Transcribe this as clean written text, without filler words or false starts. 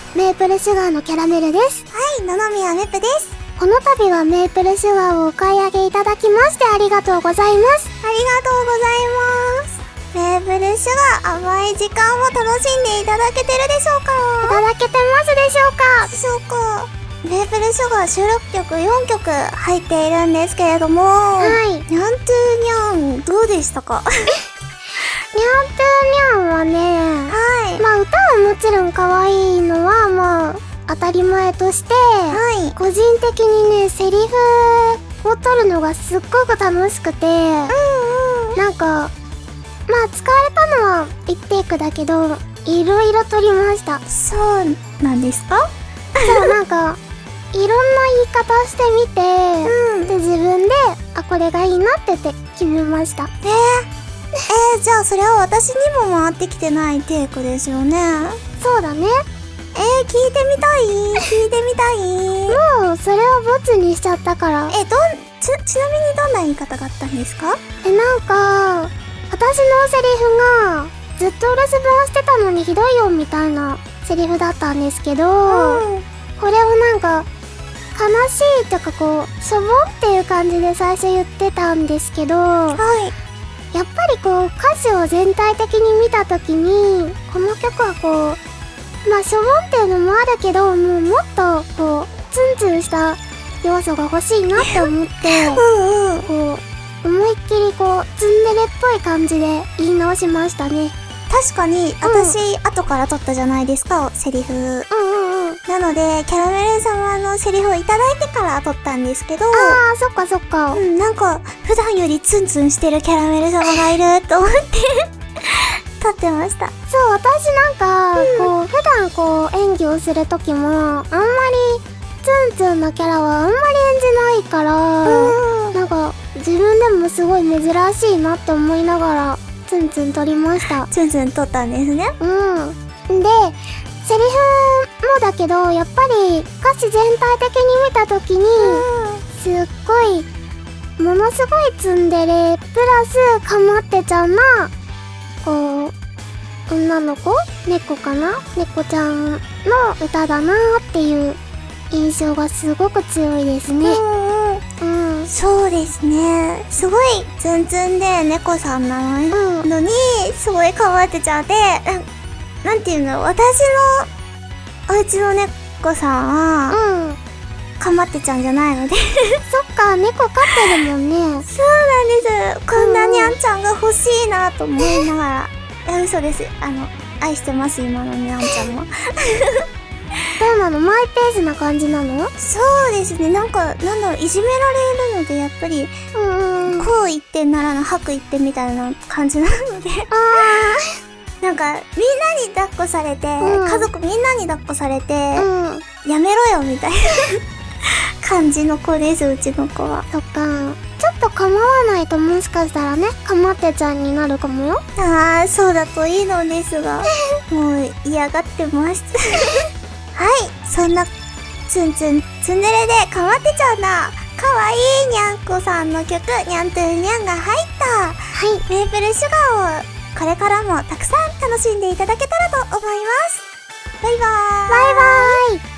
メープルシュガーのキャラメルです。 はい、野々宮めぷです。 この度はメープルシュガーをお買い上げいただきましてありがとうございます。 ありがとうございます。メープルシュガー、甘い時間を楽しんでいただけてるでしょうか？ いただけてますでしょうか？ メープルシュガー収録曲4曲入っているんですけれども、 はい。 にゃんとぅにゃん、どうでしたか？ にゃんとぅにゃんはね、 はい。 まあ歌はもちろん可愛いのはまあ当たり前として、 はい。 個人的にね、セリフを取るのがすっごく楽しくて、なんか、まあ使われたのは1テイクだけど、いろいろ撮りました。 そうなんですか？ そう、なんか、いろんな言い方してみて、で、自分で、あ、これがいいなって決めました。 じゃあそれは私にも回ってきてないテイクですよね。 そうだね。 聞いてみたい。 もう、それをボツにしちゃったから。 ちなみにどんな言い方があったんですか？ なんか、私のセリフが、ずっと留守番してたのにひどいよみたいなセリフだったんですけど、これをなんか、悲しいとかこう、しょぼんっていう感じで最初言ってたんですけど、 はい。 やっぱりこう歌詞を全体的に見たときにこの曲はこうまあしょぼんっていうのもあるけどもうもっとこうツンツンした要素が欲しいなって思ってこう思いっきりこうツンデレっぽい感じで言い直しましたね。 確かに私、後から撮ったじゃないですか、セリフ。なのでキャラメル様のセリフをいただいてから撮ったんですけど、 ああ、そっかそっか。 なんか普段よりツンツンしてるキャラメル様がいると思って撮ってました。 そう、私なんかこう普段こう演技をする時もあんまりツンツンなキャラはあんまり演じないから、なんか自分でもすごい珍しいなって思いながらツンツン撮りました。 ツンツン撮ったんですね。 で、セリフもだけどやっぱり歌詞全体的に見た時にすっごいものすごいツンデレプラスかまってちゃんなこう女の子猫かな猫ちゃんの歌だなっていう印象がすごく強いですね。 そうですね。すごいツンツンで猫さんなのに、すごいかまってちゃって、なんていうの、私のお家の猫さんは、かまってちゃんじゃないのでそっか、猫飼ってるもんね。 そうなんです。こんなにゃんちゃんが欲しいなと思いながら。いや、嘘です。愛してます、今のにゃんちゃんも。 どうなの？マイペースな感じなの？ そうですね。なんだろう、いじめられるので、やっぱり、こう言ってならぬ、吐く言ってみたいな感じなので。なんか、みんなに抱っこされて、家族みんなに抱っこされて、やめろよ、みたいな感じの子です、うちの子は。 そっか。ちょっと構わないともしかしたらね、かまってちゃんになるかもよ。 そうだといいのですが、もう嫌がってます。はい、そんなツンデレでかまってちゃんなかわいいにゃんこさんの曲にゃんとぅにゃんが入ったメープルシュガーをこれからもたくさん楽しんでいただけたらと思います。バイバーイ。 バイバーイ。